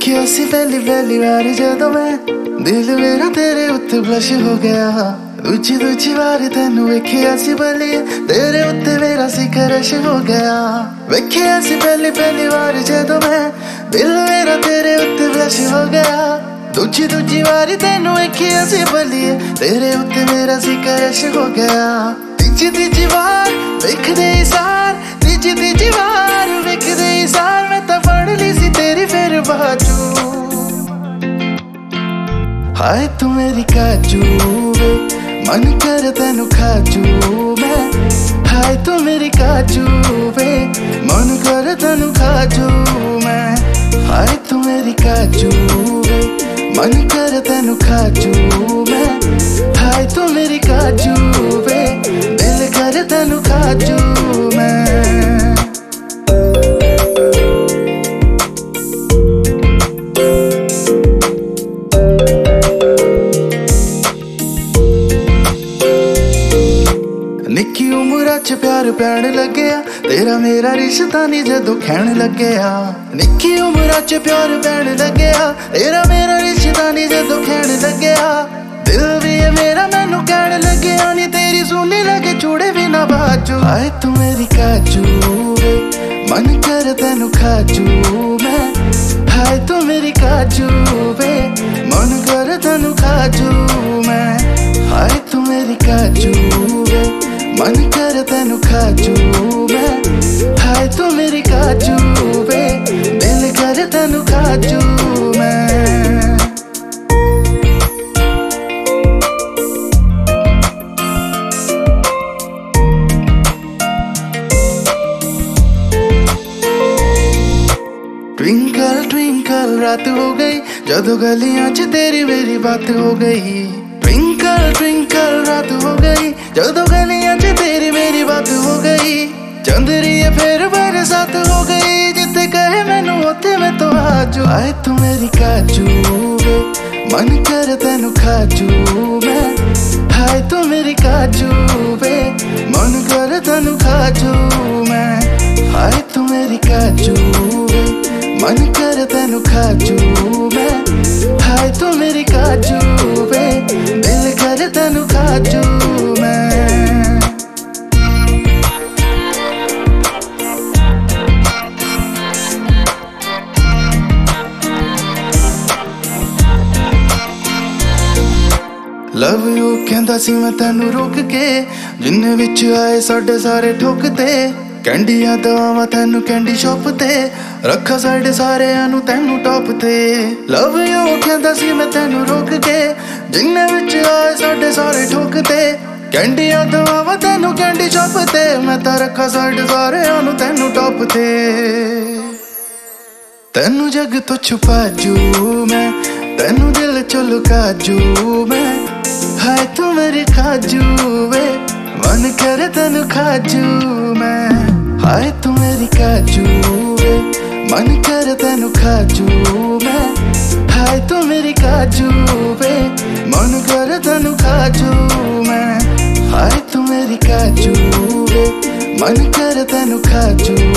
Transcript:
वेखिया सी पहली पहली बार जदों मैं दिल मेरा तेरे उत्ते ब्लश हो गया। दूजी दूजी बार तेनू वेखिया सी भली तेरे उत्ते मेरा सी क्रश हो गया। वेखिया सी पहली पहली बार जदों मैं दिल मेरा तेरे उत्ते ब्लश हो गया। दूजी दूजी बार तेनू वेखिया सी भली तेरे उत्ते मेरा सी क्रश हो गया। तीजी तीजी बार वेखदे सार तीजी तीजी बार वेखदे सार मैं तां फड़ ली सी तेरी फिर बाजू। हाय तू मेरी काजू वे मन कर तेनू खाजू मैं। हाय तू मेरी काजू वे मन कर तेनू खाजू मैं। हाय तू मेरी काजू वे मन कर तेनू खाजू मैं। हाय तू मेरी काजू वे दिल कर तेनू खाजू मैं। निक्की उमरा च प्यार पैण लग्या तेरा मेरा रिश्ता नी जदों खैण लग्या। निक्की उमरा च प्यार पैण लग्या तेरा मेरा रिश्ता नी जदों खैण लग्या। दिल भी है मेरा मैनू कहण लग्या नी तेरी सुनी लगे चूड़े भी ना बाजू। हाय तू मेरी काजू वे मन कर तेनू खाजू मैं। हाय तू मेरी काजू वे मन कर तेनू खाजू मैं। हाय तू मेरी काजू वे मन कर तेनू खाजू मैं। हाय तू मेरी काजू वे दिल कर तेनू खाजू मैं। ट्विंकल ट्विंकल रात हो गई जदों गलियां च तेरी मेरी बात हो गई। ट्विंकल ट्विंकल रात हो गई जदों गलियां च तेरी मेरी बात हो गई। चंदरी फिर बरसात हो गई जिथे कहे मैनू उत्थे मैं तो आजू। हाय तू मेरी काजू वे मन कर तेनू खाजू मैं। हाय तू मेरी काजू वे मन कर तेनू खाजू मैं। हाय तू मेरी काजू वे मन कर तेनू खाजू मैं। हाय तू मेरी काजू वे दिल कर तेनू खाजू मैं। लव यू कहंदा सी मैं तेनू रोक के जिन्ने विच आए साडे सारे ठोकते। कैंडियां दवावां तेनू कैंडी शॉप ते रखा साडे सारेआं नू तेनू टॉप ते। लव यू कहंदा सी मैं तेनू रोक के जिन्ने विच आए साडे सारे ठोकते। कैंडियां दवावां तेनू कैंडी शॉप ते मैं तां रखा साडे सारेआं नू तेनू टॉप ते। तेनू जग तो छुपा जू मैं तेनू दिल चो लुका जू मैं। हाय तू मेरी खाजू वे मन कर तेनू खाजू मैं। हाय तू मेरी काजू वे मन कर तेनू खाजू मैं। हाय तू मेरी काजू वे मन कर तेनू खाजू मैं। हाय तू मेरी काजू वे मन कर तेनू खाजू